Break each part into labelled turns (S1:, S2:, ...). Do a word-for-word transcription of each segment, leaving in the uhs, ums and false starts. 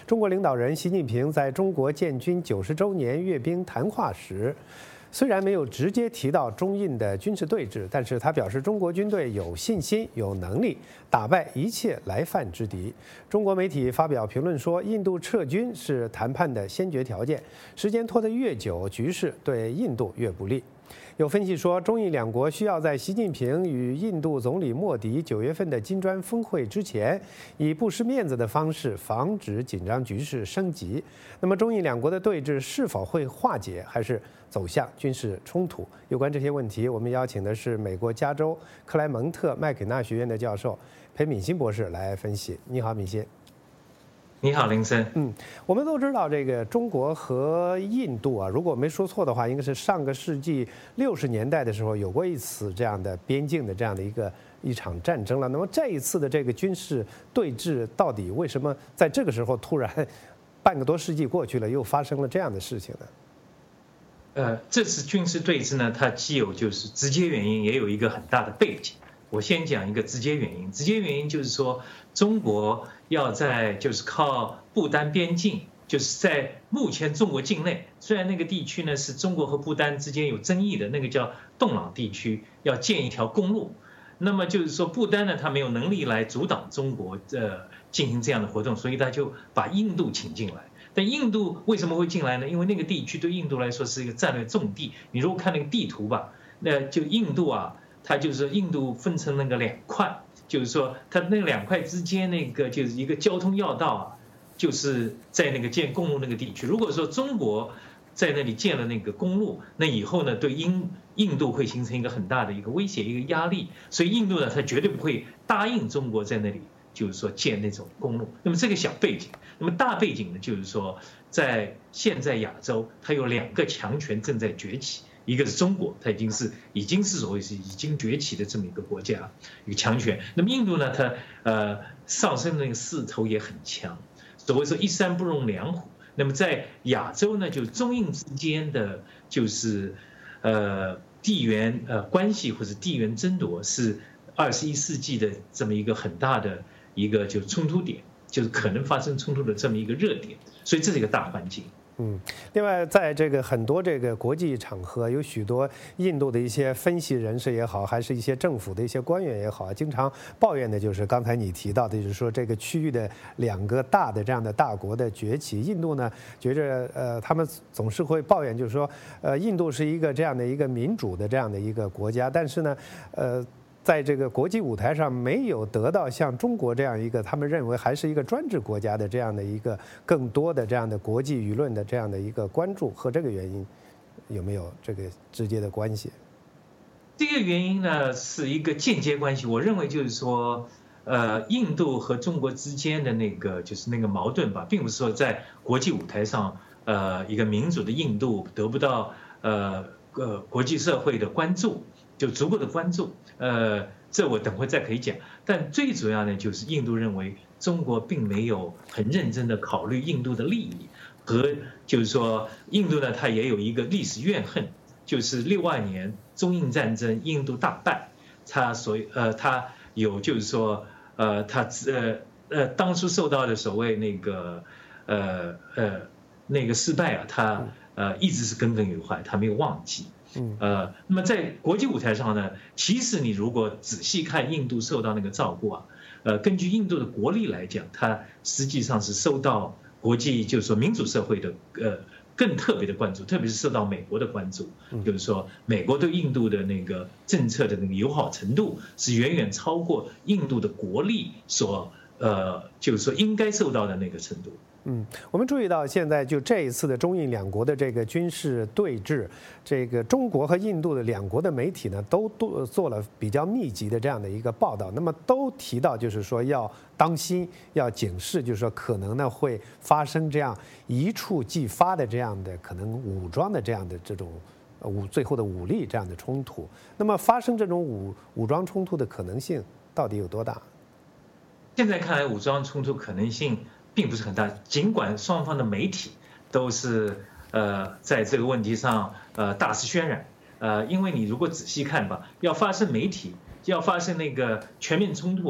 S1: 中国领导人习近平在中国建军九十周年阅兵谈话时，虽然没有直接提到中印的军事对峙，但是他表示中国军队有信心、有能力打败一切来犯之敌。中国媒体发表评论说，印度撤军是谈判的先决条件，时间拖得越久，局势对印度越不利。有分析说，中印两国需要在习近平与印度总理莫迪九月份的金砖峰会之前，以不失面子的方式防止紧张局势升级。那么，中印两国的对峙是否会化解，还是走向军事冲突？有关这些问题，我们邀请的是美国加州克莱蒙特麦肯纳学院的教授裴敏欣博士来分析。你好，敏欣。
S2: 你好，林森。
S1: 嗯，我们都知道这个中国和印度啊，如果我没说错的话，应该是上个世纪六十年代的时候有过一次这样的边境的这样的一个一场战争了。那么这一次的这个军事对峙，到底为什么在这个时候突然半个多世纪过去了，又发生了这样的事情呢？
S2: 呃，这次军事对峙呢，它既有就是直接原因，也有一个很大的背景。我先讲一个直接原因，直接原因就是说，中国要在就是靠不丹边境，就是在目前中国境内，虽然那个地区呢是中国和不丹之间有争议的，那个叫洞朗地区，要建一条公路。那么就是说，不丹呢，它没有能力来阻挡中国呃进行这样的活动，所以他就把印度请进来。但印度为什么会进来呢？因为那个地区对印度来说是一个战略重地。你如果看那个地图吧，那就印度啊。它就是印度分成那个两块，就是说它那两块之间那个就是一个交通要道啊，就是在那个建公路那个地区。如果说中国在那里建了那个公路，那以后呢对印印度会形成一个很大的一个威胁、一个压力，所以印度呢它绝对不会答应中国在那里就是说建那种公路。那么这个小背景，那么大背景呢就是说，在现在亚洲它有两个强权正在崛起。一个是中国，它已经是已经是所谓是已经崛起的这么一个国家，一个强权。那么印度呢，它呃上升的那个势头也很强，所谓说一山不容两虎。那么在亚洲呢，就中印之间的就是呃地缘呃关系或者地缘争夺是二十一世纪的这么一个很大的一个就冲突点，就是可能发生冲突的这么一个热点。所以这是一个大环境。
S1: 嗯，另外，在这个很多这个国际场合，有许多印度的一些分析人士也好，还是一些政府的一些官员也好，经常抱怨的就是刚才你提到的，就是说这个区域的两个大的这样的大国的崛起。印度呢，觉着呃，他们总是会抱怨，就是说，呃，印度是一个这样的一个民主的这样的一个国家，但是呢，呃。在这个国际舞台上没有得到像中国这样一个他们认为还是一个专制国家的这样的一个更多的这样的国际舆论的这样的一个关注，和这个原因有没有这个直接的关系？
S2: 这个原因呢是一个间接关系。我认为就是说，呃，印度和中国之间的那个就是那个矛盾吧，并不是说在国际舞台上，呃，一个民主的印度得不到呃呃国际社会的关注。就足够的关注，呃，这我等会再可以讲。但最主要呢，就是印度认为中国并没有很认真的考虑印度的利益，和就是说，印度呢，它也有一个历史怨恨，就是六二年中印战争，印度大败，它所呃，它有就是说，呃，它呃呃当初受到的所谓那个呃呃那个失败啊，它呃一直是耿耿于怀，它没有忘记。呃，那么在国际舞台上呢，其实你如果仔细看印度受到那个照顾啊，呃，根据印度的国力来讲，它实际上是受到国际就是说民主社会的呃更特别的关注，特别是受到美国的关注，就是说美国对印度的那个政策的那个友好程度是远远超过印度的国力所呃就是说应该受到的那个程度。
S1: 嗯，我们注意到现在就这一次的中印两国的这个军事对峙，这个中国和印度的两国的媒体呢，都都做了比较密集的这样的一个报道，那么都提到就是说要当心，要警示，就是说可能呢会发生这样一触即发的这样的可能武装的这样的这种武最后的武力这样的冲突。那么发生这种武武装冲突的可能性到底有多大？
S2: 现在看来，武装冲突可能性并不是很大，尽管双方的媒体都是呃在这个问题上呃大肆渲染，呃，因为你如果仔细看吧，要发生媒体要发生那个全面冲突啊，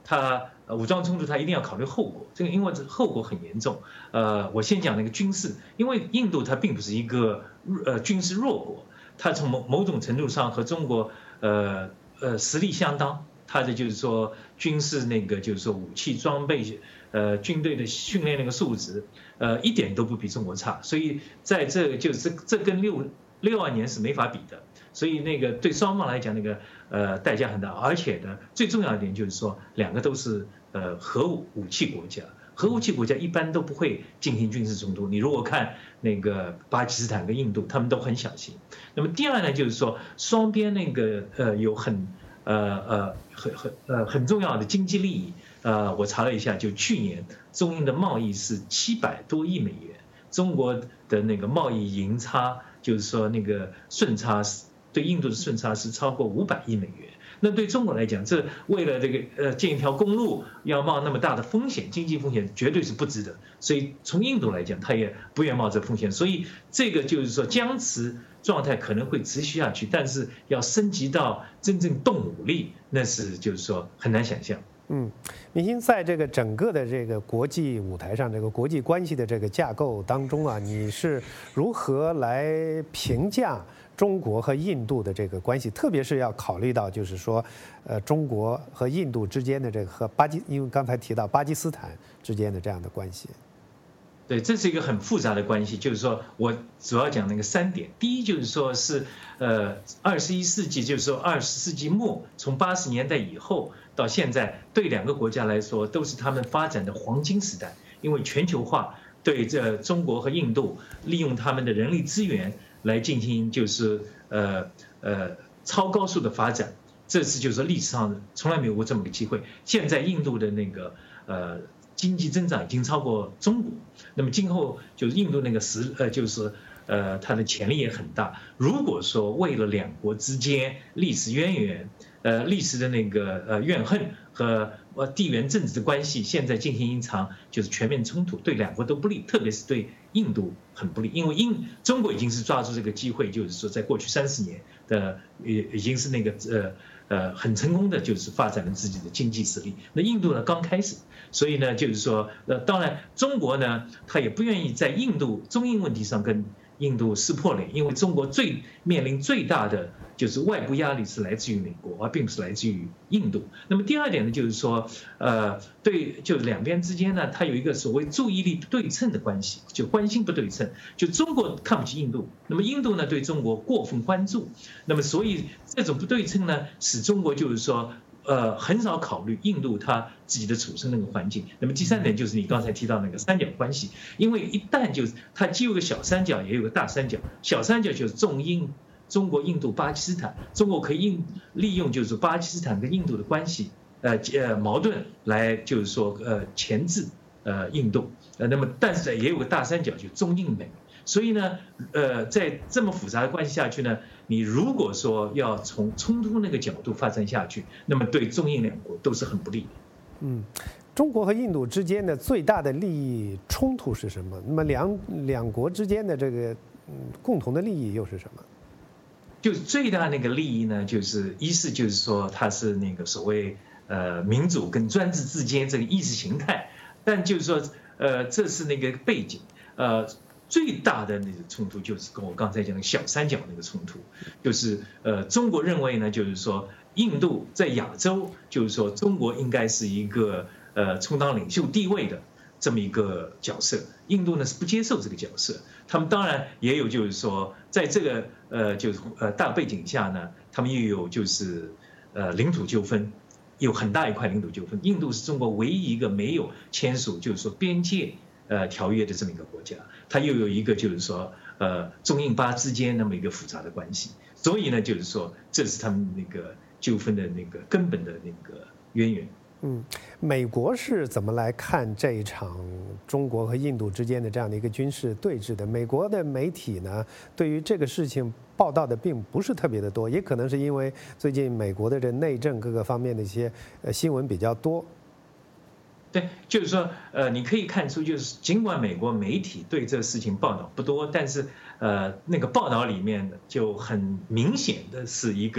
S2: 它武装冲突它一定要考虑后果，这个因为这后果很严重。呃，我先讲那个军事，因为印度它并不是一个呃军事弱国，它从某某种程度上和中国呃呃实力相当，它的就是说军事那个就是说武器装备。呃，军队的训练那个素质，呃，一点都不比中国差，所以在这就是这跟六六二年是没法比的，所以那个对双方来讲，那个呃代价很大，而且呢，最重要一点就是说，两个都是呃核武器国家，核武器国家一般都不会进行军事冲突。你如果看那个巴基斯坦跟印度，他们都很小心。那么第二呢，就是说双边那个呃有很呃呃很很呃很重要的经济利益。呃，我查了一下，就去年中印的贸易是七百多亿美元，中国的那个贸易盈差，就是说那个顺差是对印度的顺差是超过五百亿美元。那对中国来讲，这为了这个呃建一条公路要冒那么大的风险，经济风险绝对是不值得。所以从印度来讲，他也不愿冒这风险。所以这个就是说僵持状态可能会持续下去，但是要升级到真正动武力，那是就是说很难想象。
S1: 嗯，明星在这个整个的这个国际舞台上，这个国际关系的这个架构当中啊，你是如何来评价中国和印度的这个关系？特别是要考虑到，就是说，呃，中国和印度之间的这个和巴基，因为刚才提到巴基斯坦之间的这样的关系。
S2: 对，这是一个很复杂的关系，就是说我主要讲那个三点。第一就是说是，呃，二十一世纪，就是说二十世纪末，从八十年代以后到现在，对两个国家来说都是他们发展的黄金时代，因为全球化对这中国和印度利用他们的人力资源来进行就是呃呃超高速的发展，这次就是历史上从来没有过这么个机会。现在印度的那个呃。经济增长已经超过中国，那么今后就是印度那个实呃就是呃它的潜力也很大。如果说为了两国之间历史渊源、呃历史的那个呃怨恨和呃地缘政治的关系，现在进行一场就是全面冲突，对两国都不利，特别是对印度很不利，因为印中国已经是抓住这个机会，就是说在过去三十年的已已经是那个呃。呃，很成功的就是发展了自己的经济实力。那印度呢，刚开始，所以呢，就是说，呃，当然中国呢，他也不愿意在印度中印问题上跟印度撕破脸，因为中国最面临最大的就是外部压力是来自于美国，而并不是来自于印度。那么第二点呢，就是说，呃，对，就两边之间呢，它有一个所谓注意力不对称的关系，就关心不对称。就中国看不起印度，那么印度呢对中国过分关注，那么所以这种不对称呢，使中国就是说。呃，很少考虑印度它自己的处身那个环境。那么第三点就是你刚才提到那个三角关系，因为一旦就是它既有个小三角，也有个大三角。小三角就是中印、中国、印度、巴基斯坦，中国可以应利用就是巴基斯坦跟印度的关系，呃呃矛盾来就是说呃钳制呃印度。呃，那么但是也有个大三角，就中印美。所以呢，呃，在这么复杂的关系下去呢，你如果说要从冲突那个角度发展下去，那么对中印两国都是很不利的。
S1: 嗯，中国和印度之间的最大的利益冲突是什么？那么两两国之间的这个嗯共同的利益又是什么？
S2: 就最大那个利益呢，就是一是就是说它是那个所谓呃民主跟专制之间这个意识形态，但就是说呃这是那个背景，呃。最大的那个冲突就是跟我刚才讲的小三角那个冲突，就是呃，中国认为呢，就是说印度在亚洲，就是说中国应该是一个呃充当领袖地位的这么一个角色，印度呢是不接受这个角色。他们当然也有就是说，在这个呃就是呃大背景下呢，他们又有就是呃领土纠纷，有很大一块领土纠纷。印度是中国唯一一个没有签署就是说边界。呃，条约的这么一个国家，它又有一个就是说，呃，中印巴之间那么一个复杂的关系，所以呢，就是说，这是他们那个纠纷的那个根本的那个渊源。
S1: 嗯，美国是怎么来看这一场中国和印度之间的这样的一个军事对峙的？美国的媒体呢，对于这个事情报道的并不是特别的多，也可能是因为最近美国的这内政各个方面的一些呃新闻比较多。
S2: 对，就是说，呃，你可以看出，就是尽管美国媒体对这个事情报道不多，但是，呃，那个报道里面就很明显的是一个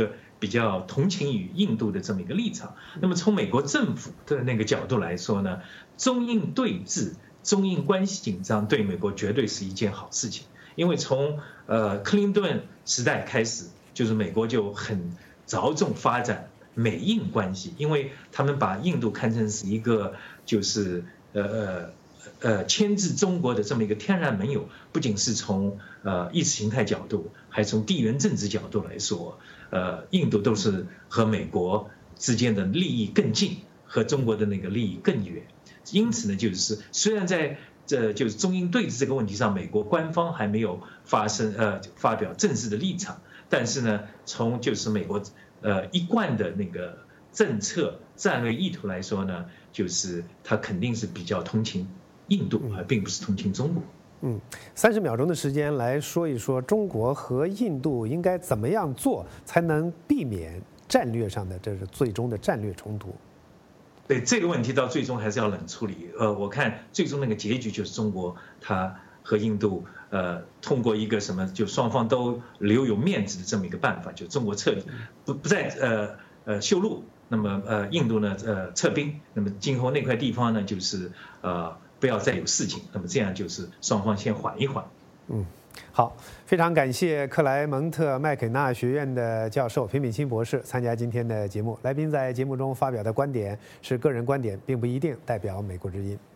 S2: 比较同情于印度的这么一个立场。那么从美国政府的那个角度来说呢，中印对峙、中印关系紧张对美国绝对是一件好事情，因为从呃克林顿时代开始，就是美国就很着重发展美印关系，因为他们把印度看成是一个就是呃呃呃牵制中国的这么一个天然盟友，不仅是从呃意识形态角度，还从地缘政治角度来说，呃，印度都是和美国之间的利益更近，和中国的那个利益更远。因此呢，就是虽然在这就是中印对峙这个问题上，美国官方还没有发生呃发表正式的立场，但是呢，从就是美国呃一贯的那个政策战略意图来说呢，就是它肯定是比较同情印度，而并不是同情中国。
S1: 嗯，三十秒钟的时间来说一说中国和印度应该怎么样做，才能避免战略上的这是最终的战略冲突。
S2: 对这个问题，到最终还是要冷处理。呃，我看最终那个结局就是中国它和印度呃通过一个什么，就双方都留有面子的这么一个办法，就中国撤不不再呃呃修路，那么呃印度呢呃撤兵，那么今后那块地方呢就是呃不要再有事情，那么这样就是双方先缓一缓。
S1: 嗯。好，非常感谢克莱蒙特麦肯纳学院的教授平炳新博士参加今天的节目。来宾在节目中发表的观点是个人观点，并不一定代表美国之音。